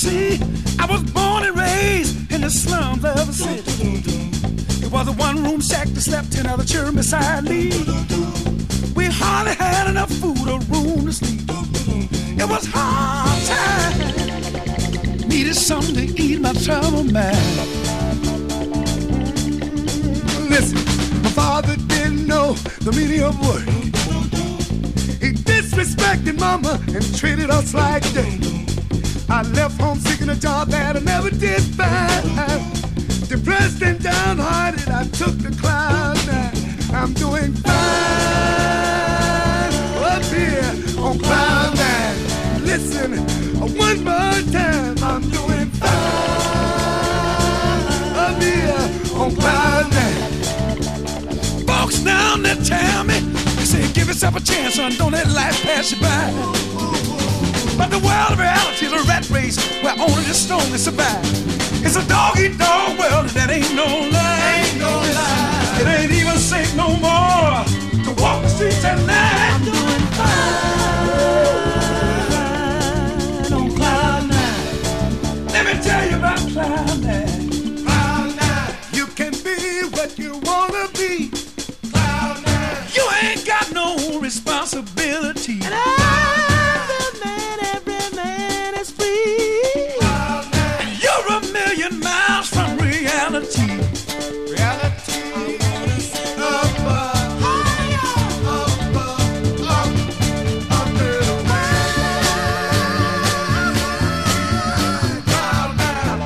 see, I was born and raised in the slums of the city. It was a one-room shack that slept 10 other children beside me. We hardly had enough food or room to sleep. It was hard time. Needed something to ease my troubled mind. Listen, my father didn't know the meaning of work. He disrespected mama and treated us like dirt. I left home seeking a job that I never did find. Depressed and downhearted, I took the cloud nine. I'm doing fine up here on cloud nine. Listen, one more time, I'm doing fine up here on cloud nine. Folks down there tell me, they say give yourself a chance, son, don't let life pass you by. But the world of reality is a rat race where only the strongest survive. It's a dog-eat-dog world and that ain't no lie. Ain't no lie. It ain't even safe no more to walk the streets at night. I'm doing fine on cloud nine. Let me tell you about cloud nine. Cloud nine. You can be what you wanna be. Cloud nine. You ain't got no responsibility. And every man is free. Cloud nine. And you're a million miles from reality. Reality. I wanna say up, higher, up little way. Cloud nine.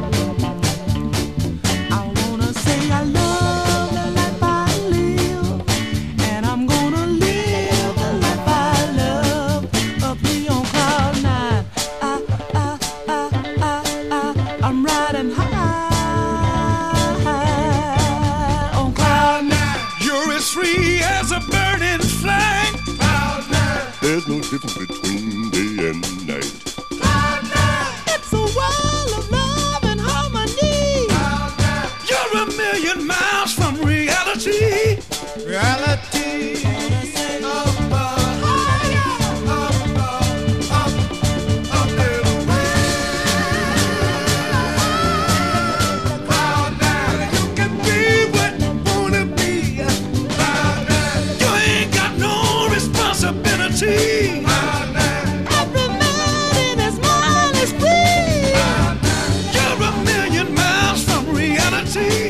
I wanna say I love the life I live, and I'm gonna live the life I love up here on cloud nine. I'm riding high on cloud nine. You're as free as a bird in flight. Cloud nine. There's no difference between day and night. Cloud nine. It's a world of love and harmony. Cloud nine. You're a million miles from reality. Reality. Cloud nine. You can be what you wanna be. Cloud nine. You ain't got no responsibility. Cloud nine. Every man in his mind is free. Cloud nine. You're a million miles from reality.